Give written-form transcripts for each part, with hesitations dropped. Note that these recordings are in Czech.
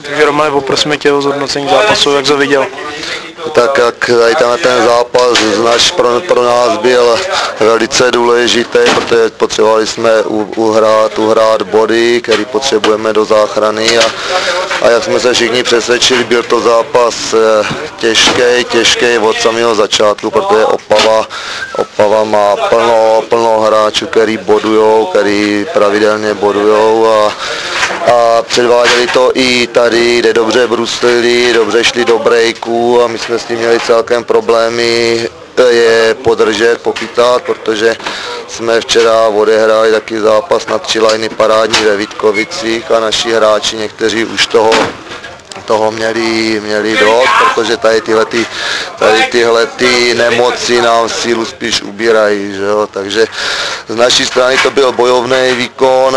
Takže Romane, poprosíme tě o zhodnocení zápasu, jak jsi to viděl. Tak jak tady ten zápas pro nás byl velice důležitý, protože potřebovali jsme uhrát body, který potřebujeme do záchrany a jak jsme se všichni přesvědčili, byl to zápas těžký od samého začátku, protože Opava má plno hráčů, který bodujou, který pravidelně bodujou a předváděli to i tady, kde dobře bruslili, dobře šli do breaků a my jsme s tím měli celkem problémy je podržet, pochytat, protože jsme včera odehráli taky zápas na 3 liny parádní ve Vítkovicích a naši hráči někteří už toho měli dost, protože tady tyhle nemoci nám sílu spíš ubírají, že jo? Takže z naší strany to byl bojovný výkon.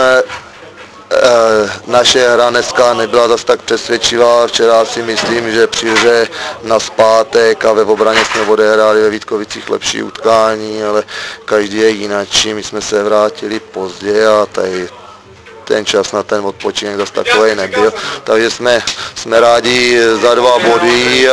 Naše hra dneska nebyla zas tak přesvědčivá, včera si myslím, že při hře na zpátek a ve obraně jsme odehráli ve Vítkovicích lepší utkání, ale každý je jinačí, my jsme se vrátili pozdě a tady ten čas na ten odpočinek zase takový nebyl, takže jsme rádi za 2 body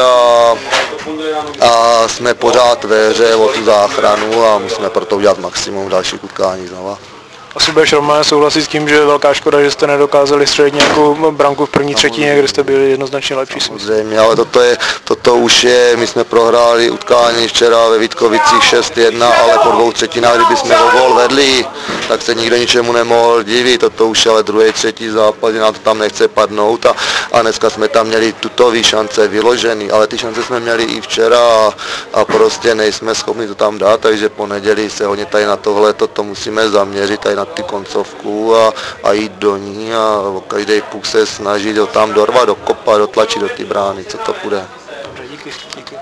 a jsme pořád ve hře o tu záchranu a musíme proto udělat maximum v dalších utkání znova. Asi budeš, Romane, souhlasit s tím, že je velká škoda, že jste nedokázali střelit nějakou branku v první třetině, kde jste byli jednoznačně lepší. Samozřejmě, ale toto už je, my jsme prohráli utkání včera ve Vítkovicích 6-1, ale po 2 třetinách, kdyby jsme o gól vedli, tak se nikdo ničemu nemohl divit, toto už je ale druhý, třetí zápas, nám to tam nechce padnout a dneska jsme tam měli tutový šance vyložený, ale ty šance jsme měli i včera a prostě nejsme schopni to tam dát, takže po neděli se hodně tady na tohle to musíme zaměřit, tady na ty koncovku a jít do ní a každý puk se snažit ho tam dorvat, dokopat, dotlačit do ty brány, co to půjde. Dobře, díky.